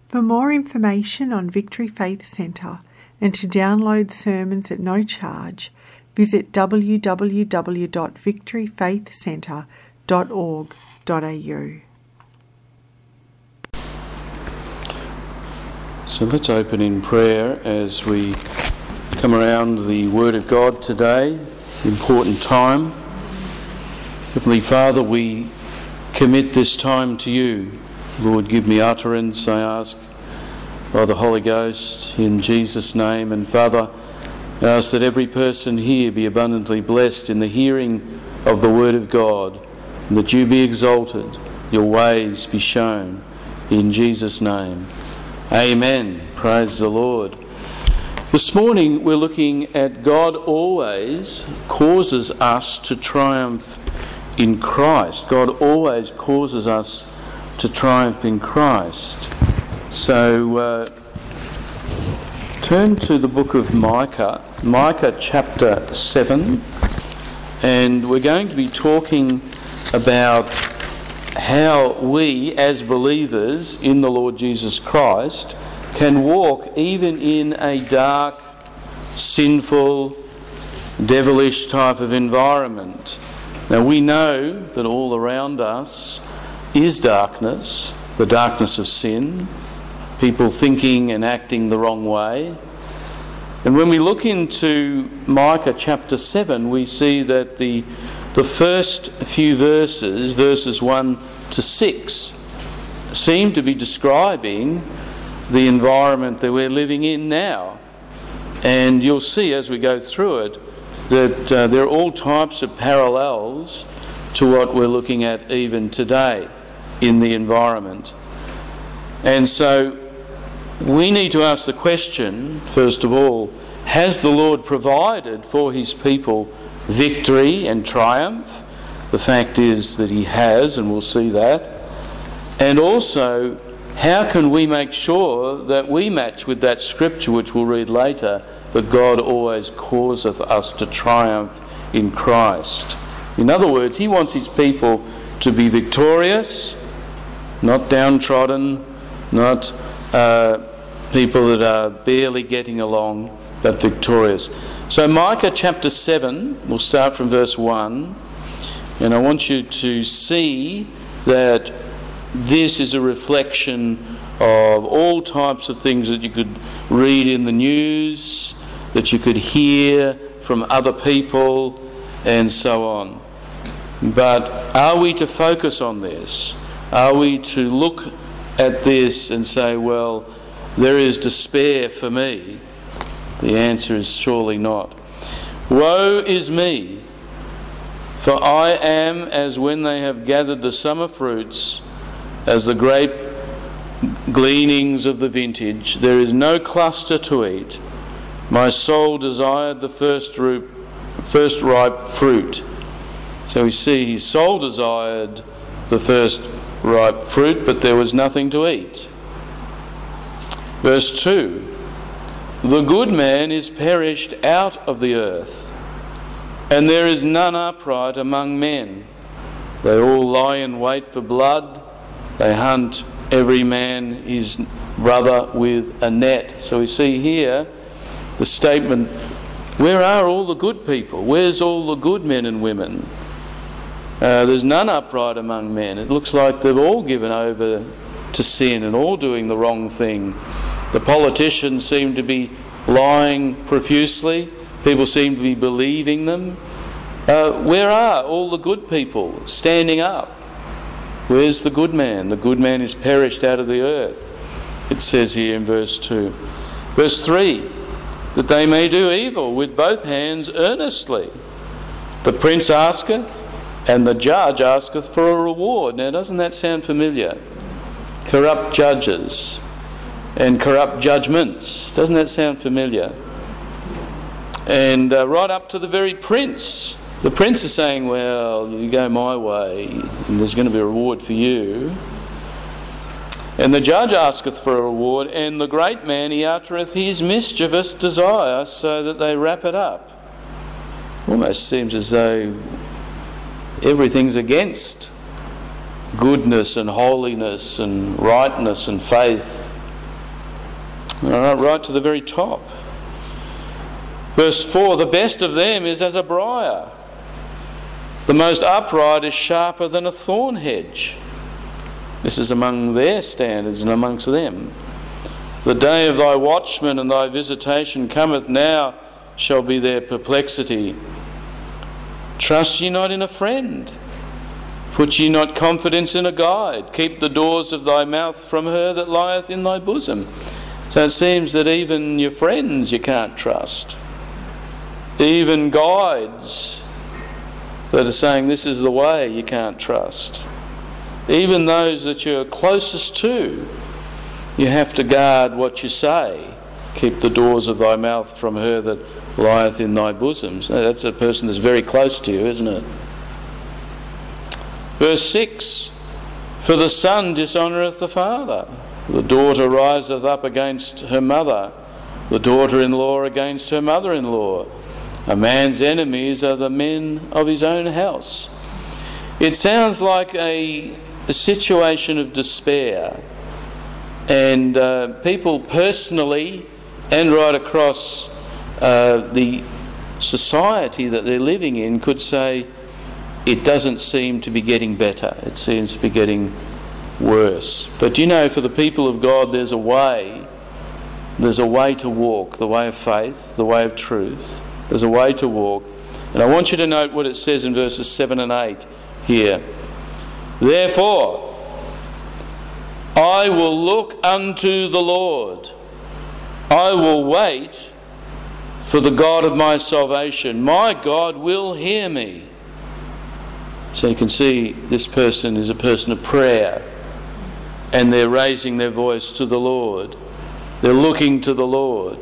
For more information on Victory Faith Centre and to download sermons at no charge, visit www.victoryfaithcentre.org.au. So let's open in prayer as we come around the Word of God today. Important time. Heavenly Father, we commit this time to you. Lord, give me utterance, I ask, by the Holy Ghost, in Jesus' name. And Father, I ask that every person here be abundantly blessed in the hearing of the Word of God, and that you be exalted, your ways be shown, in Jesus' name. Amen. Praise the Lord. This morning we're looking at God always causes us to triumph in Christ. God always causes us to triumph in Christ. So turn to the book of Micah, Micah chapter 7, and we're going to be talking about how we as believers in the Lord Jesus Christ can walk even in a dark, sinful, devilish type of environment. Now we know that all around us is darkness, the darkness of sin, people thinking and acting the wrong way. And when we look into Micah chapter 7, we see that the first few verses, verses 1 to 6, seem to be describing the environment that we're living in now. And you'll see as we go through it that there are all types of parallels to what we're looking at even today in the environment. And so we need to ask the question, first of all, has the Lord provided for his people victory and triumph? The fact is that he has, and we'll see that. And also, how can we make sure that we match with that scripture, which we'll read later, that God always causeth us to triumph in Christ? In other words, he wants his people to be victorious, not downtrodden, not people that are barely getting along, but victorious. So Micah chapter 7, we'll start from verse 1, and I want you to see that this is a reflection of all types of things that you could read in the news, that you could hear from other people, and so on. But are we to focus on this? Are we to look at this and say, well, there is despair for me? The answer is surely not. Woe is me, for I am as when they have gathered the summer fruits, as the grape gleanings of the vintage. There is no cluster to eat. My soul desired the first ripe fruit. So we see his soul desired the first ripe fruit, but there was nothing to eat. Verse 2, the good man is perished out of the earth, and there is none upright among men. They all lie in wait for blood. They hunt every man his brother with a net. So we see here the statement, where are all the good people? Where's all the good men and women? There's none upright among men. It looks like they've all given over to sin and all doing the wrong thing. The politicians seem to be lying profusely. People seem to be believing them. Where are all the good people standing up? Where's the good man? The good man is perished out of the earth, it says here in verse 2. Verse 3, that they may do evil with both hands earnestly. The prince asketh, and the judge asketh for a reward. Now, doesn't that sound familiar? Corrupt judges and corrupt judgments. Doesn't that sound familiar? And right up to the very prince. The prince is saying, well, you go my way, and there's going to be a reward for you. And the judge asketh for a reward, and the great man, he uttereth his mischievous desire, so that they wrap it up. Almost seems as though everything's against goodness and holiness and rightness and faith. All right to the very top. Verse 4, the best of them is as a briar. The most upright is sharper than a thorn hedge. This is among their standards and amongst them. The day of thy watchman and thy visitation cometh, now shall be their perplexity. Trust ye not in a friend. Put ye not confidence in a guide. Keep the doors of thy mouth from her that lieth in thy bosom. So it seems that even your friends you can't trust. Even guides that are saying this is the way you can't trust. Even those that you're closest to, you have to guard what you say. Keep the doors of thy mouth from her that lieth in thy bosom. So that's a person that's very close to you, isn't it? Verse 6, for the son dishonoureth the father. The daughter riseth up against her mother. The daughter-in-law against her mother-in-law. A man's enemies are the men of his own house. It sounds like a situation of despair. And people personally and right across the society that they're living in could say, it doesn't seem to be getting better. It seems to be getting worse. But you know, for the people of God, there's a way to walk, the way of faith, the way of truth. There's a way to walk. And I want you to note what it says in verses 7 and 8 here. Therefore, I will look unto the Lord. I will wait for the God of my salvation. My God will hear me. So you can see this person is a person of prayer. And they're raising their voice to the Lord. They're looking to the Lord.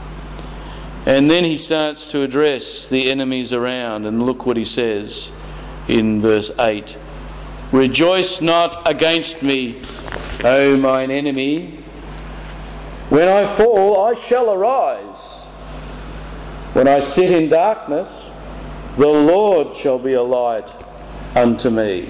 And then he starts to address the enemies around, and look what he says in verse 8. Rejoice not against me, O mine enemy. When I fall, I shall arise. When I sit in darkness, the Lord shall be a light unto me.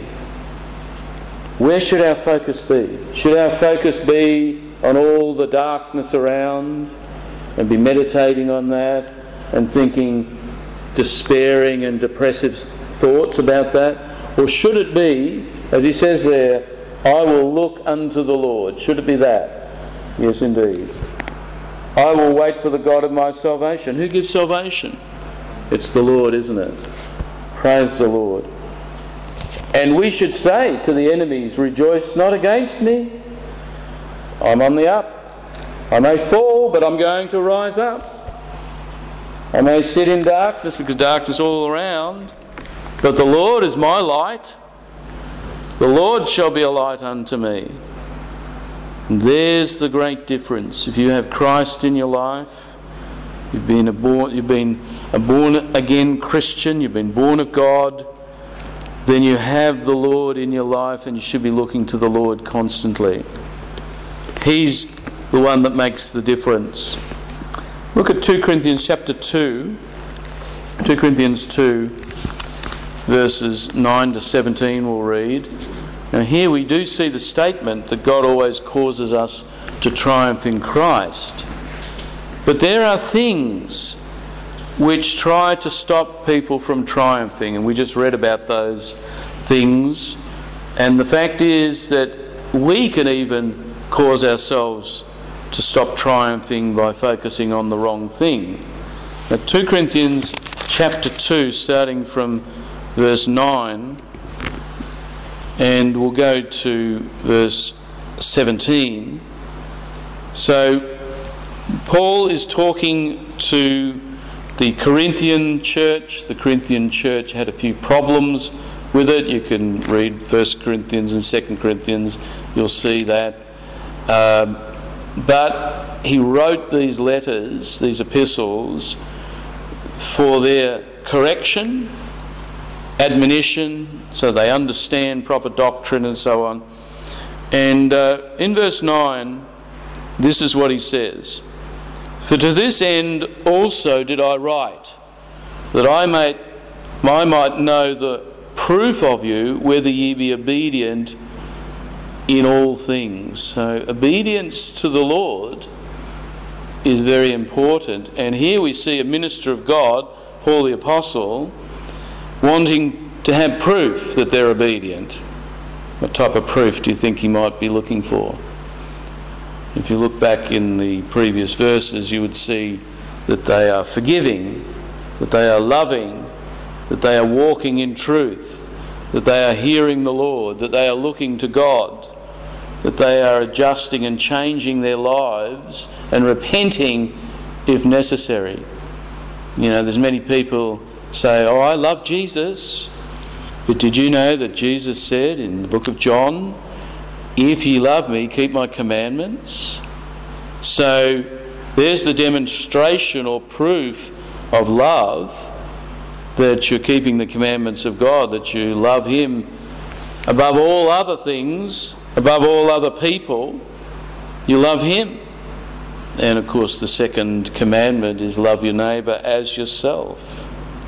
Where should our focus be? Should our focus be on all the darkness around and be meditating on that and thinking despairing and depressive thoughts about that? Or should it be, as he says there, I will look unto the Lord? Should it be that? Yes, indeed. I will wait for the God of my salvation. Who gives salvation? It's the Lord, isn't it? Praise the Lord. And we should say to the enemies, rejoice not against me. I'm on the up. I may fall, but I'm going to rise up. I may sit in darkness, because darkness all around, but the Lord is my light. The Lord shall be a light unto me. And there's the great difference. If you have Christ in your life, you've been a born again Christian, you've been born of God, then you have the Lord in your life, and you should be looking to the Lord constantly. He's the one that makes the difference. Look at 2 Corinthians chapter 2. 2 Corinthians 2, verses 9 to 17 we'll read. Now here we do see the statement that God always causes us to triumph in Christ. But there are things which try to stop people from triumphing, and we just read about those things. And the fact is that we can even cause ourselves to stop triumphing by focusing on the wrong thing. Now 2 Corinthians chapter 2, starting from verse 9, and we'll go to verse 17. So Paul is talking to the Corinthian church. The Corinthian church had a few problems with it. You can read 1 Corinthians and 2 Corinthians, you'll see that. But he wrote these letters, these epistles, for their correction, admonition, so they understand proper doctrine and so on. And in verse 9, this is what he says. For to this end also did I write, that I might know the proof of you, whether ye be obedient in all things. So obedience to the Lord is very important. And here we see a minister of God, Paul the Apostle, wanting to have proof that they're obedient. What type of proof do you think he might be looking for? If you look back in the previous verses, you would see that they are forgiving, that they are loving, that they are walking in truth, that they are hearing the Lord, that they are looking to God, that they are adjusting and changing their lives and repenting if necessary. You know, there's many people say, "Oh, I love Jesus." But did you know that Jesus said in the book of John, "If ye love me, keep my commandments"? So there's the demonstration or proof of love, that you're keeping the commandments of God, that you love him above all other things, above all other people. You love him. And of course the second commandment is love your neighbour as yourself.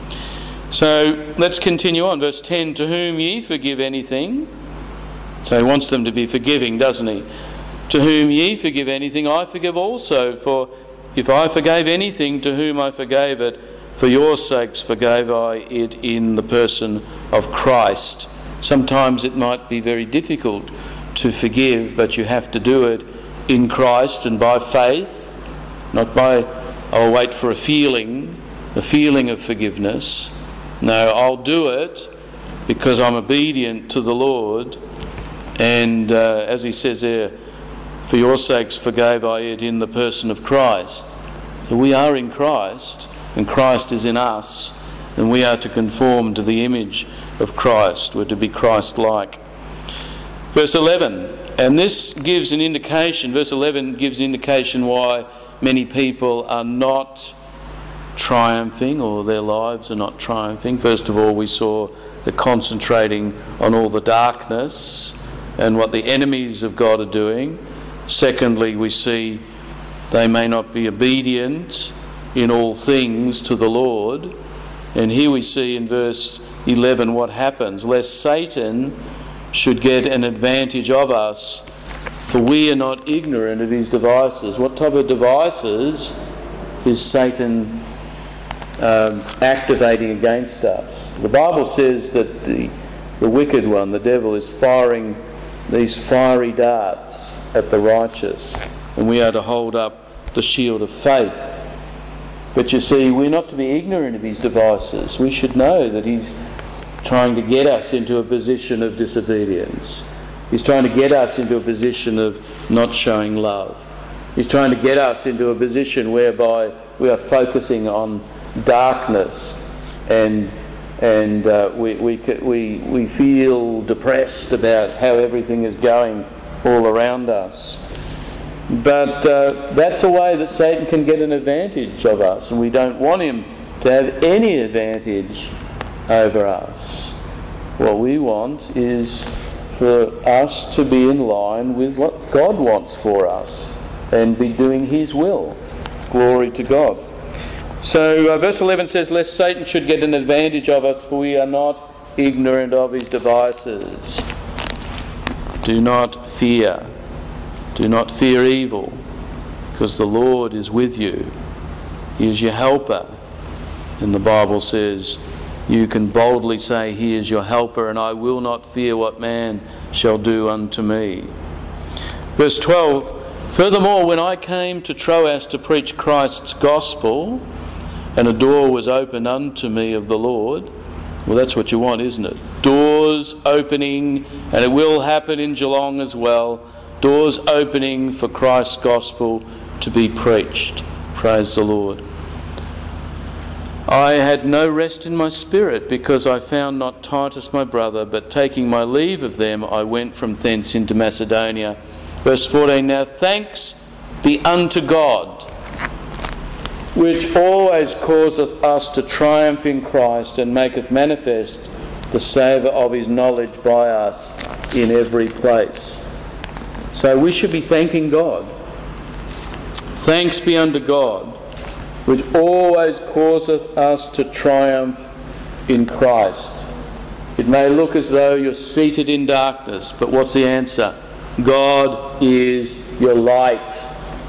So let's continue on. Verse 10, "To whom ye forgive anything," so he wants them to be forgiving, doesn't he? "To whom ye forgive anything, I forgive also. For if I forgave anything, to whom I forgave it, for your sakes forgave I it in the person of Christ." Sometimes it might be very difficult to forgive, but you have to do it in Christ and by faith, not by, "I'll wait for a feeling of forgiveness." No, I'll do it because I'm obedient to the Lord. And as he says there, "For your sakes forgave I it in the person of Christ." So we are in Christ, and Christ is in us, and we are to conform to the image of Christ. We're to be Christ-like. Verse 11, and this gives an indication, verse 11 gives an indication why many people are not triumphing, or their lives are not triumphing. First of all, we saw the concentrating on all the darkness and what the enemies of God are doing. Secondly, we see they may not be obedient in all things to the Lord. And here we see in verse 11 what happens. "Lest Satan should get an advantage of us, for we are not ignorant of his devices." What type of devices is Satan activating against us? The Bible says that the wicked one, the devil, is firing these fiery darts at the righteous, and we are to hold up the shield of faith. But you see, we're not to be ignorant of his devices. We should know that he's trying to get us into a position of disobedience. He's trying to get us into a position of not showing love. He's trying to get us into a position whereby we are focusing on darkness, and we feel depressed about how everything is going all around us. But that's a way that Satan can get an advantage of us, and we don't want him to have any advantage over us. What we want is for us to be in line with what God wants for us and be doing his will. Glory to God. So verse 11 says, "Lest Satan should get an advantage of us, for we are not ignorant of his devices." Do not fear. Do not fear evil, because the Lord is with you. He is your helper. And the Bible says, you can boldly say, "He is your helper, and I will not fear what man shall do unto me." Verse 12, "Furthermore, when I came to Troas to preach Christ's gospel, and a door was opened unto me of the Lord." Well, that's what you want, isn't it? Doors opening, and it will happen in Geelong as well. Doors opening for Christ's gospel to be preached. Praise the Lord. "I had no rest in my spirit, because I found not Titus my brother, but taking my leave of them, I went from thence into Macedonia." Verse 14, "Now thanks be unto God, which always causeth us to triumph in Christ, and maketh manifest the savour of his knowledge by us in every place." So we should be thanking God. Thanks be unto God, which always causeth us to triumph in Christ. It may look as though you're seated in darkness, but what's the answer? God is your light.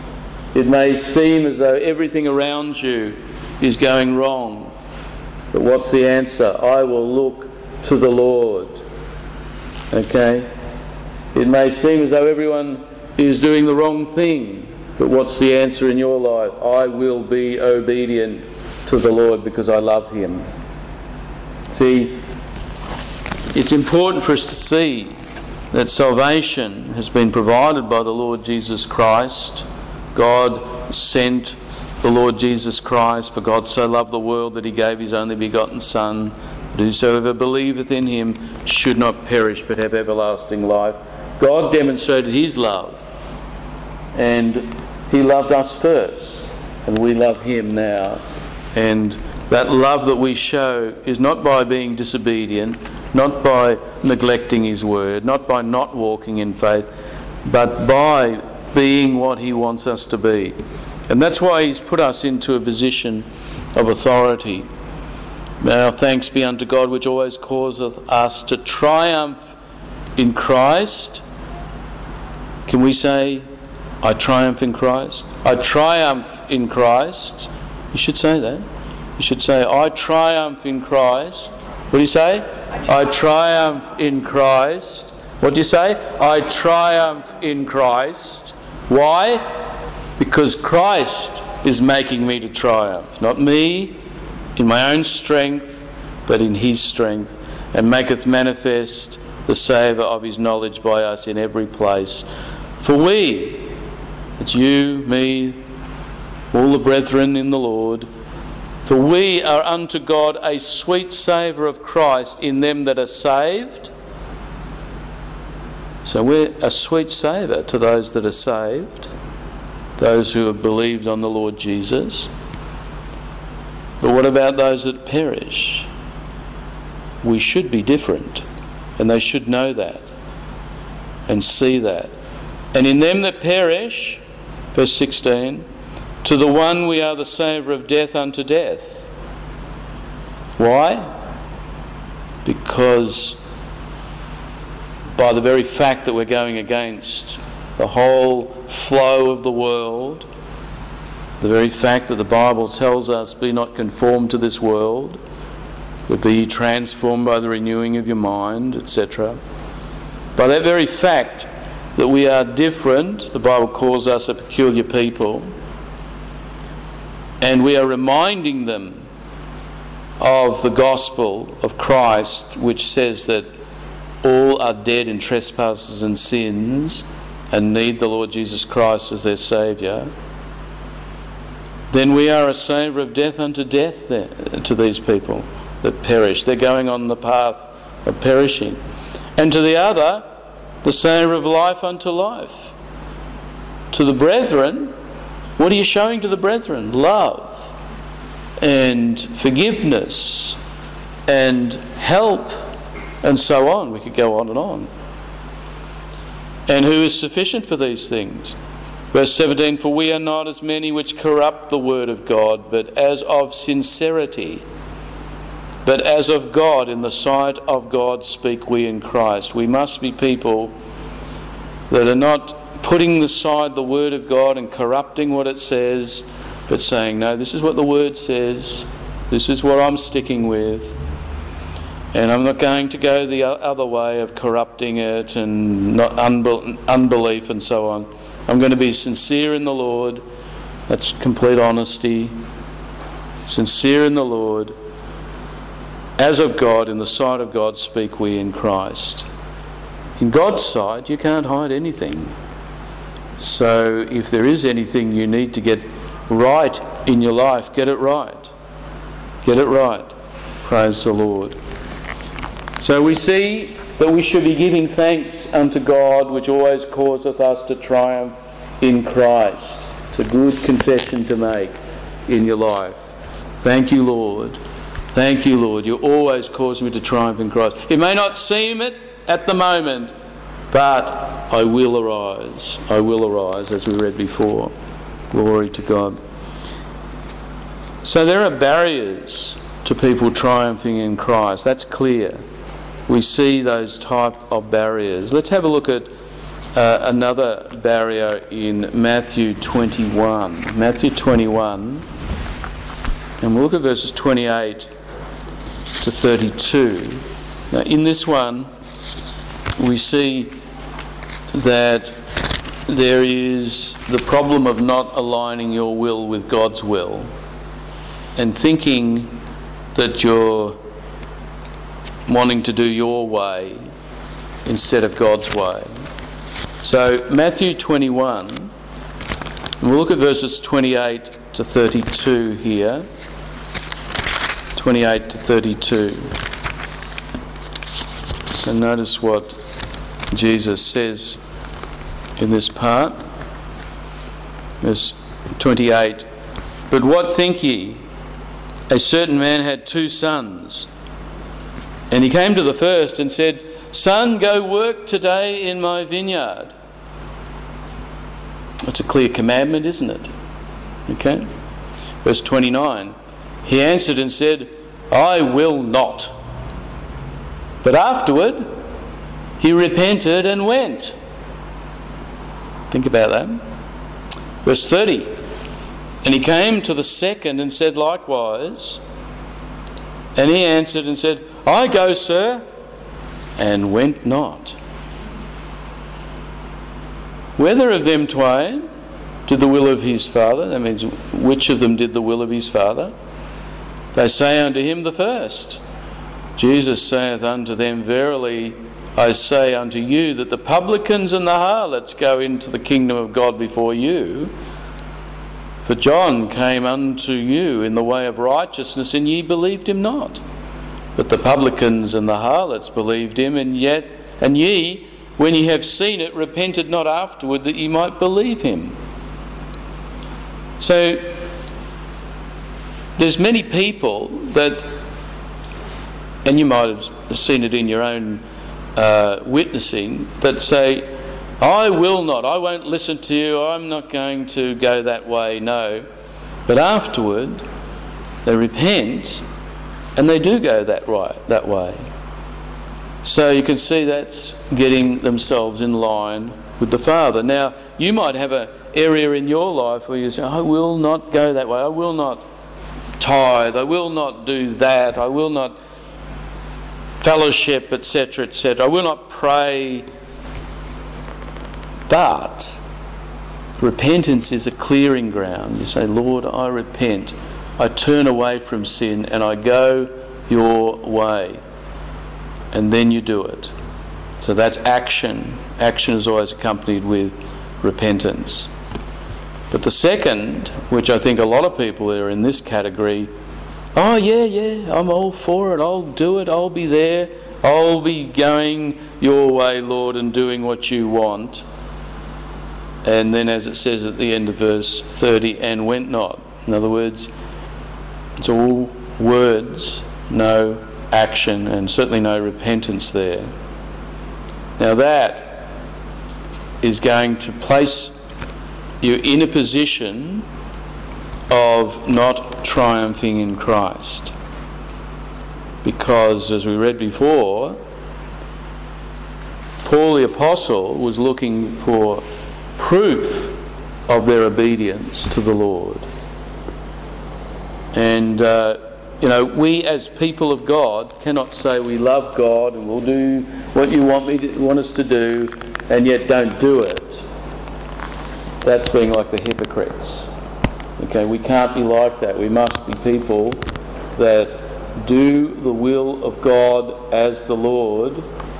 It may seem as though everything around you is going wrong. But what's the answer? I will look to the Lord. Okay? It may seem as though everyone is doing the wrong thing. But what's the answer in your life? I will be obedient to the Lord because I love Him. See, it's important for us to see that salvation has been provided by the Lord Jesus Christ. God sent the Lord Jesus Christ, for God so loved the world that He gave His only begotten Son, that whosoever believeth in Him should not perish but have everlasting life. God demonstrated His love, and He loved us first, and we love Him now. And that love that we show is not by being disobedient, not by neglecting His word, not by not walking in faith, but by being what He wants us to be. And that's why He's put us into a position of authority. Now thanks be unto God, which always causeth us to triumph in Christ. Can we say, I triumph in Christ? I triumph in Christ. You should say that. You should say, I triumph in Christ. What do you say? I triumph in Christ. What do you say? I triumph in Christ. Why? Because Christ is making me to triumph. Not me, in my own strength, but in His strength. And maketh manifest the savour of His knowledge by us in every place. For we, it's you, me, all the brethren in the Lord, for we are unto God a sweet savour of Christ in them that are saved. So we're a sweet savour to those that are saved, those who have believed on the Lord Jesus. But what about those that perish? We should be different, and they should know that and see that. And in them that perish, verse 16, to the one we are the savour of death unto death. Why? Because by the very fact that we're going against the whole flow of the world, the very fact that the Bible tells us, be not conformed to this world, but be transformed by the renewing of your mind, etc. By that very fact that we are different, the Bible calls us a peculiar people, and we are reminding them of the gospel of Christ, which says that all are dead in trespasses and sins and need the Lord Jesus Christ as their Saviour, then we are a savour of death unto death to these people that perish. They're going on the path of perishing. And to the other, the savour of life unto life. To the brethren, what are you showing to the brethren? Love and forgiveness and help and so on. We could go on and on. And who is sufficient for these things? Verse 17, for we are not as many which corrupt the word of God, but as of sincerity, but as of God, in the sight of God speak we in Christ. We must be people that are not putting aside the word of God and corrupting what it says, but saying, no, this is what the word says, this is what I'm sticking with, and I'm not going to go the other way of corrupting it and not unbelief and so on. I'm going to be sincere in the Lord. That's complete honesty. Sincere in the Lord. As of God, in the sight of God speak we in Christ. In God's sight, you can't hide anything. So if there is anything you need to get right in your life, get it right. Get it right. Praise the Lord. So we see that we should be giving thanks unto God, which always causeth us to triumph in Christ. It's a good confession to make in your life. Thank you, Lord. Thank you, Lord. You always cause me to triumph in Christ. It may not seem it at the moment, but I will arise. I will arise, as we read before. Glory to God. So there are barriers to people triumphing in Christ. That's clear. We see those type of barriers. Let's have a look at another barrier in Matthew 21. Matthew 21, and we'll look at verses 28 to 32. Now, in this one, we see that there is the problem of not aligning your will with God's will and thinking that you're wanting to do your way instead of God's way. So Matthew 21, and we'll look at verses 28 to 32 here. 28 to 32. So notice what Jesus says in this part. Verse 28. But what think ye? A certain man had 2 sons. And he came to the first and said, Son, go work today in my vineyard. That's a clear commandment, isn't it? Okay. Verse 29. He answered and said, I will not. But afterward, he repented and went. Think about that. Verse 30. And he came to the second and said likewise. And he answered and said, I go, sir, and went not. Whether of them twain did the will of his father, that means which of them did the will of his father? They say unto him, the first. Jesus saith unto them, Verily I say unto you, that the publicans and the harlots go into the kingdom of God before you. For John came unto you in the way of righteousness, and ye believed him not. But the publicans and the harlots believed him, and ye, when ye have seen it, repented not afterward, that ye might believe him. So, there's many people that, and you might have seen it in your own witnessing, that say, I will not, I won't listen to you, I'm not going to go that way, no. But afterward, they repent and they do go that way. So you can see that's getting themselves in line with the Father. Now, you might have an area in your life where you say, I will not go that way, I will not tithe, I will not do that, I will not fellowship, etc., etc. I will not pray. But repentance is a clearing ground. You say, Lord, I repent. I turn away from sin and I go your way. And then you do it. So that's action. Action is always accompanied with repentance. But the second, which I think a lot of people are in this category, oh yeah, I'm all for it, I'll do it, I'll be there, I'll be going your way, Lord, and doing what you want. And then as it says at the end of verse 30, and went not. In other words, it's all words, no action, and certainly no repentance there. Now that is going to place you in a position of not triumphing in Christ. Because, as we read before, Paul the Apostle was looking for proof of their obedience to the Lord. And, we as people of God cannot say we love God and we'll do what you want us to do and yet don't do it. That's being like the hypocrites. Okay, we can't be like that. We must be people that do the will of God as the Lord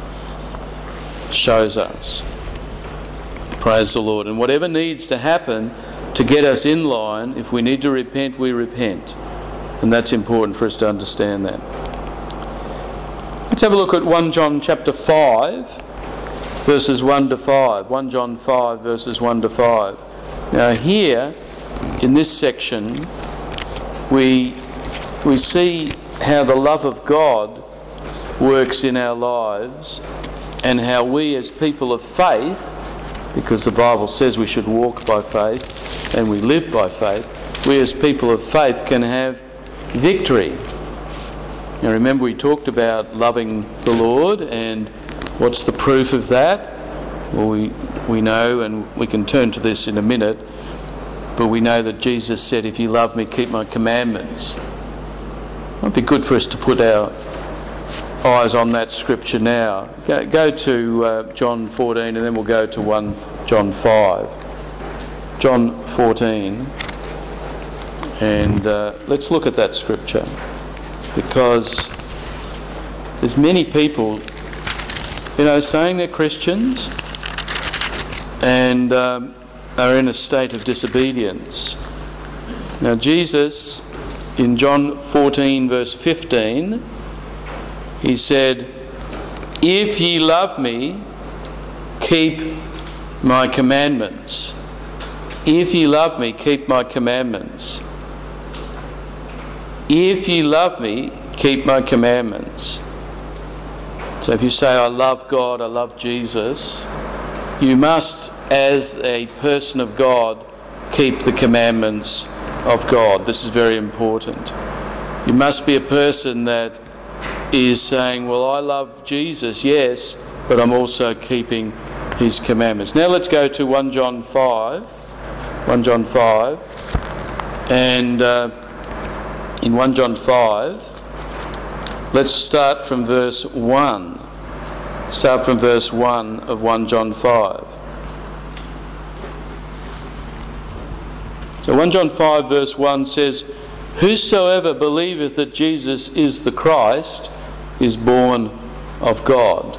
shows us. Praise the Lord. And whatever needs to happen to get us in line, if we need to repent, we repent. And that's important for us to understand that. Let's have a look at 1 John chapter 5, verses 1 to 5. 1 John 5, verses 1 to 5. Now here, in this section, we see how the love of God works in our lives and how we as people of faith, because the Bible says we should walk by faith and we live by faith, we as people of faith can have victory. Now remember, we talked about loving the Lord, and what's the proof of that? Well, we know, and we can turn to this in a minute, but we know that Jesus said, if you love me, keep my commandments. It might be good for us to put our eyes on that scripture now. Go to John 14, and then we'll go to 1 John 5. John 14, and let's look at that scripture, because there's many people, saying they're Christians and are in a state of disobedience. Now Jesus, in John 14 verse 15, he said, if ye love me, keep my commandments. If ye love me, keep my commandments. If ye love me, keep my commandments. So if you say, I love God, I love Jesus, you must, as a person of God, keep the commandments of God. This is very important. You must be a person that is saying, well, I love Jesus, yes, but I'm also keeping his commandments. Now let's go to 1 John 5. 1 John 5. And in 1 John 5, let's start from verse 1. Start from verse 1 of 1 John 5. So 1 John 5 verse 1 says, whosoever believeth that Jesus is the Christ is born of God.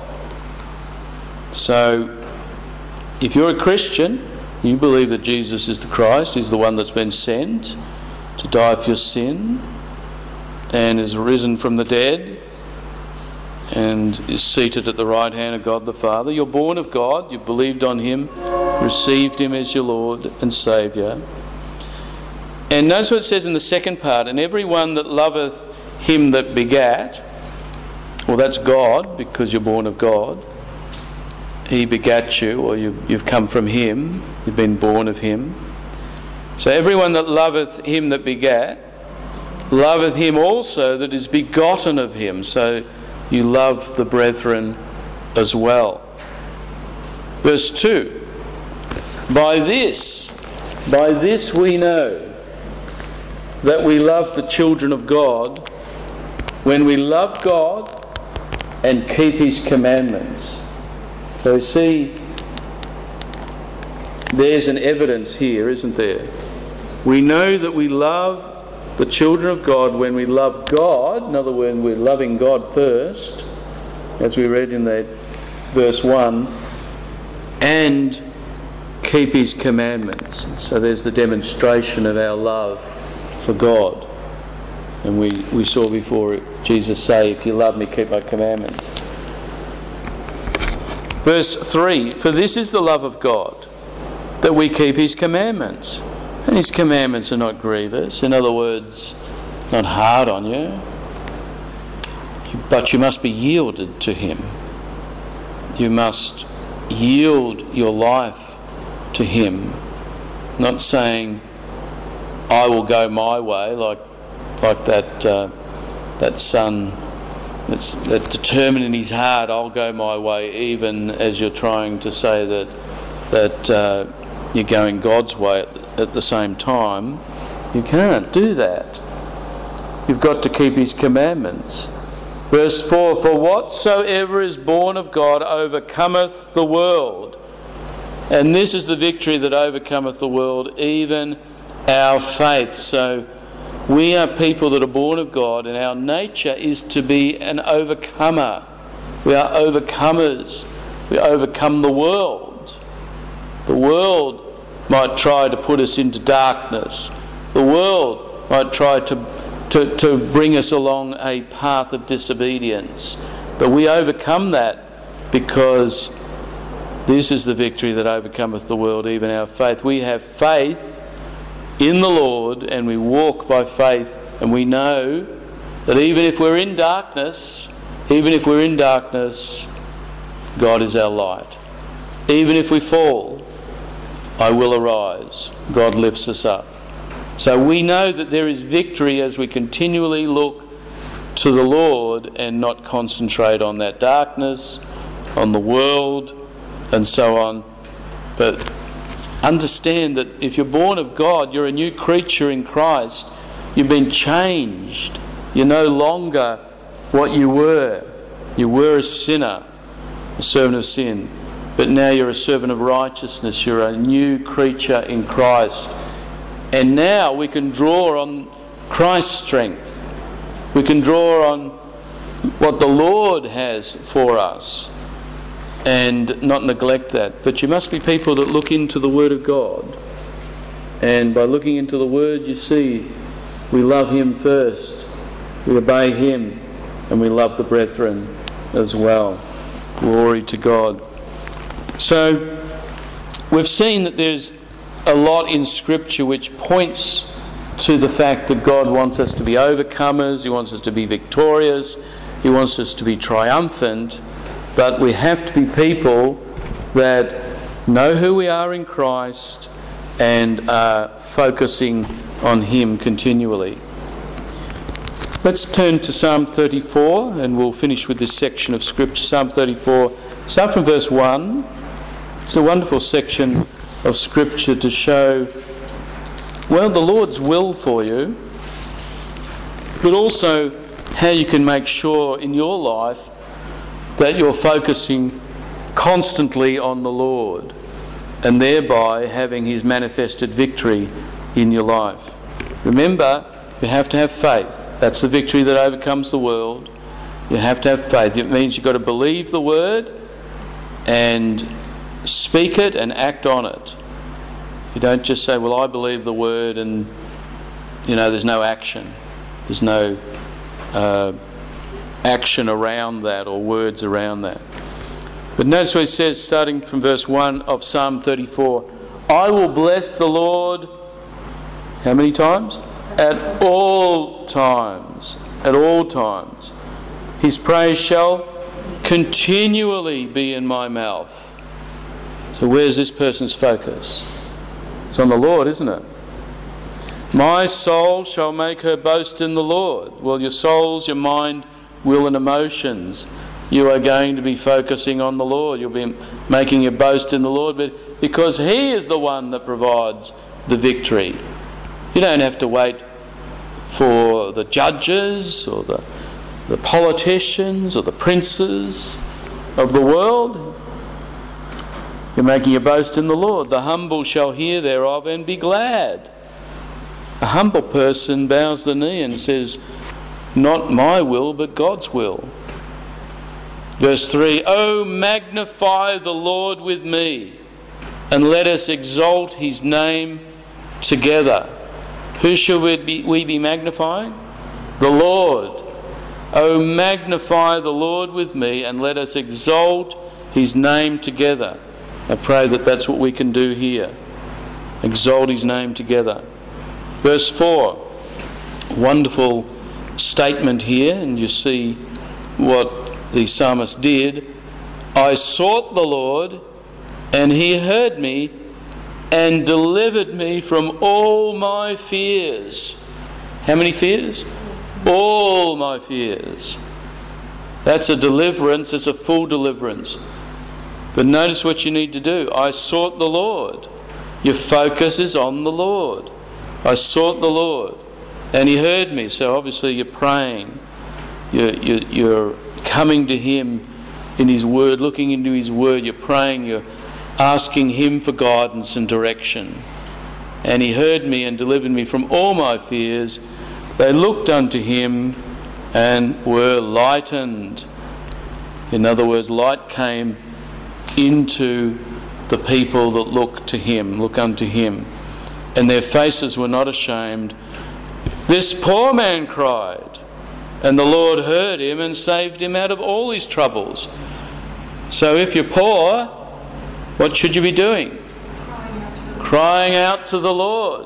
So if you're a Christian, you believe that Jesus is the Christ, he's the one that's been sent to die for your sin and is risen from the dead and is seated at the right hand of God the Father. You're born of God, you've believed on him, received him as your Lord and Saviour. And notice what it says in the second part, and everyone that loveth him that begat, well, that's God, because you're born of God. He begat you, or you've come from him, you've been born of him. So everyone that loveth him that begat, loveth him also that is begotten of him. So you love the brethren as well. Verse 2, by this we know that we love the children of God, when we love God and keep his commandments. So see, there's an evidence here, isn't there? We know that we love the children of God when we love God. In other words, we're loving God first, as we read in that verse 1, and keep his commandments. So there's the demonstration of our love for God. And we saw before Jesus say, if you love me, keep my commandments. Verse 3, for this is the love of God, that we keep his commandments. And his commandments are not grievous. In other words, not hard on you. But you must be yielded to him. You must yield your life to him. Not saying, I will go my way, like that son that's determined in his heart, I'll go my way, even as you're trying to say that you're going God's way at the same time. You can't do that. You've got to keep his commandments. Verse 4, for whatsoever is born of God overcometh the world. And this is the victory that overcometh the world, even our faith. So we are people that are born of God, and our nature is to be an overcomer. We are overcomers. We overcome the world. The world might try to put us into darkness. The world might try to bring us along a path of disobedience. But we overcome that because this is the victory that overcometh the world, even our faith. We have faith in the Lord, and we walk by faith, and we know that even if we're in darkness, God is our light. Even if we fall, I will arise. God lifts us up. So we know that there is victory as we continually look to the Lord and not concentrate on that darkness, on the world, and so on. But understand that if you're born of God, you're a new creature in Christ. You've been changed. You're no longer what you were. You were a sinner, a servant of sin. But now you're a servant of righteousness. You're a new creature in Christ. And now we can draw on Christ's strength. We can draw on what the Lord has for us and not neglect that. But you must be people that look into the Word of God. And by looking into the Word, you see we love Him first, we obey Him, and we love the brethren as well. Glory to God. So we've seen that there's a lot in Scripture which points to the fact that God wants us to be overcomers, He wants us to be victorious, He wants us to be triumphant, but we have to be people that know who we are in Christ and are focusing on Him continually. Let's turn to Psalm 34 and we'll finish with this section of Scripture. Psalm 34, start from verse 1. It's a wonderful section of Scripture to show, well, the Lord's will for you, but also how you can make sure in your life that you're focusing constantly on the Lord and thereby having His manifested victory in your life. Remember, you have to have faith. That's the victory that overcomes the world. You have to have faith. It means you've got to believe the Word and speak it and act on it. You don't just say, well, I believe the Word and, there's no action. There's no action around that or words around that. But notice what he says, starting from verse 1 of Psalm 34. I will bless the Lord, how many times? At all times. At all times. His praise shall continually be in my mouth. So where's this person's focus? It's on the Lord, isn't it? My soul shall make her boast in the Lord. Well, your souls, your mind, will and emotions, you are going to be focusing on the Lord. You'll be making your boast in the Lord, but because He is the one that provides the victory. You don't have to wait for the judges or the politicians or the princes of the world. You're making your boast in the Lord. The humble shall hear thereof and be glad. A humble person bows the knee and says, not my will, but God's will. Verse 3, O magnify the Lord with me, and let us exalt His name together. Who shall we be magnifying? The Lord. O magnify the Lord with me, and let us exalt His name together. I pray that that's what we can do here. Exalt His name together. Verse 4, wonderful statement here, and you see what the psalmist did. I sought the Lord, and He heard me, and delivered me from all my fears. How many fears? All my fears. That's a deliverance, it's a full deliverance. But notice what you need to do. I sought the Lord. Your focus is on the Lord. I sought the Lord, and He heard me. So obviously you're praying. You're coming to Him in His Word, looking into His Word. You're praying. You're asking Him for guidance and direction. And He heard me and delivered me from all my fears. They looked unto Him and were lightened. In other words, light came into the people that look unto Him. And their faces were not ashamed. This poor man cried, and the Lord heard him and saved him out of all his troubles. So if you're poor, what should you be doing? Crying out to the Lord.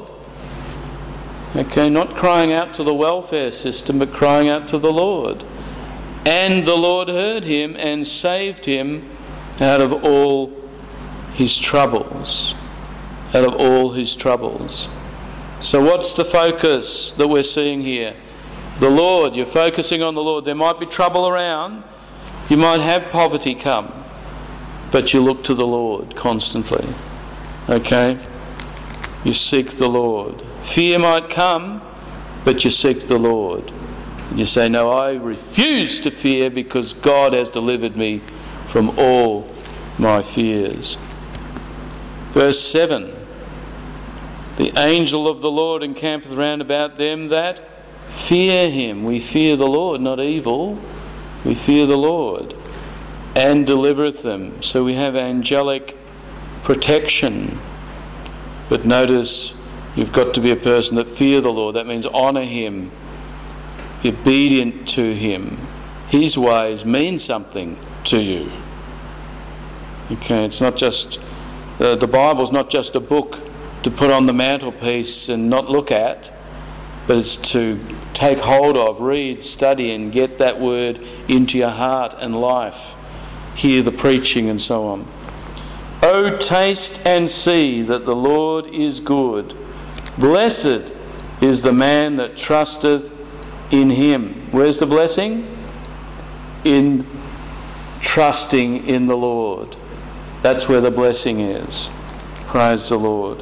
Okay, not crying out to the welfare system, but crying out to the Lord. And the Lord heard him and saved him out of all his troubles. Out of all his troubles. So what's the focus that we're seeing here? The Lord. You're focusing on the Lord. There might be trouble around. You might have poverty come. But you look to the Lord constantly. Okay? You seek the Lord. Fear might come, but you seek the Lord. You say, no, I refuse to fear because God has delivered me from all my fears. Verse 7. The angel of the Lord encampeth round about them that fear him. We fear the Lord, not evil. We fear the Lord. And delivereth them. So we have angelic protection. But notice, you've got to be a person that fear the Lord. That means honour him. Be obedient to him. His ways mean something to you. Okay, it's not just... the Bible's not just a book to put on the mantelpiece and not look at, but it's to take hold of, read, study, and get that word into your heart and life. Hear the preaching and so on. O taste and see that the Lord is good. Blessed is the man that trusteth in him. Where's the blessing? In trusting in the Lord. That's where the blessing is. Praise the Lord.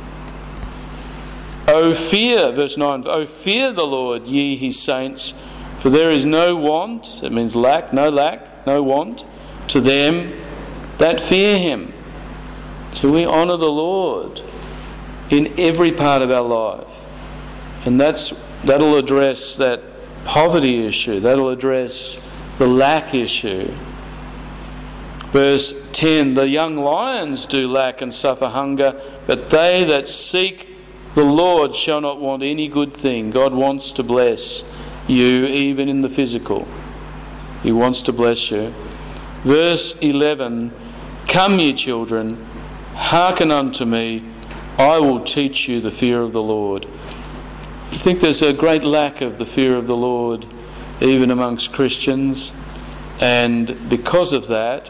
O fear, verse 9, O fear the Lord, ye his saints, for there is no want, it means lack, no want, to them that fear him. So we honour the Lord in every part of our life. And that'll address that poverty issue, that'll address the lack issue. Verse 10, the young lions do lack and suffer hunger, but they that seek the Lord shall not want any good thing. God wants to bless you even in the physical. He wants to bless you. Verse 11, come ye children, hearken unto me, I will teach you the fear of the Lord. I think there's a great lack of the fear of the Lord even amongst Christians, and because of that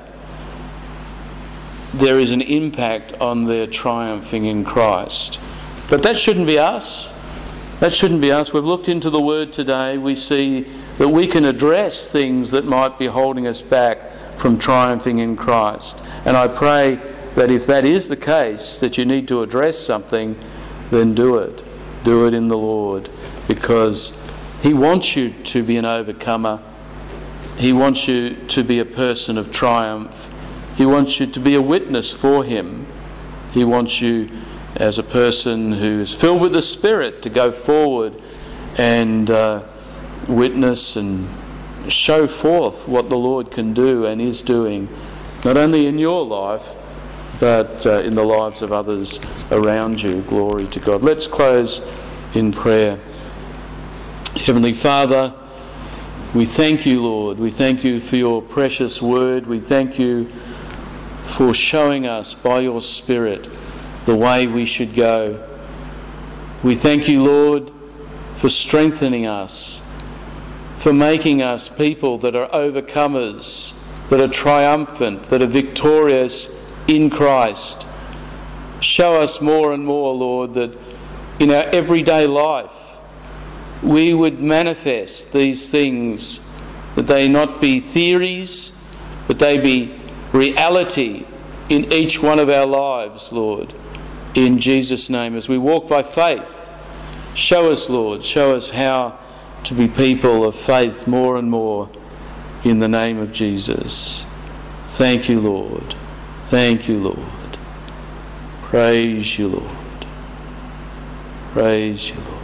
there is an impact on their triumphing in Christ. But that shouldn't be us. That shouldn't be us. We've looked into the Word today. We see that we can address things that might be holding us back from triumphing in Christ. And I pray that if that is the case, that you need to address something, then do it. Do it in the Lord, because He wants you to be an overcomer. He wants you to be a person of triumph. He wants you to be a witness for Him. He wants you as a person who is filled with the Spirit to go forward and witness and show forth what the Lord can do and is doing, not only in your life, but in the lives of others around you. Glory to God. Let's close in prayer. Heavenly Father, we thank you, Lord. We thank you for your precious word. We thank you for showing us by your Spirit the way we should go. We thank you, Lord, for strengthening us, for making us people that are overcomers, that are triumphant, that are victorious in Christ. Show us more and more, Lord, that in our everyday life we would manifest these things, that they not be theories, but they be reality in each one of our lives, Lord. In Jesus' name, as we walk by faith, show us, Lord, show us how to be people of faith more and more in the name of Jesus. Thank you, Lord. Thank you, Lord. Praise you, Lord. Praise you, Lord.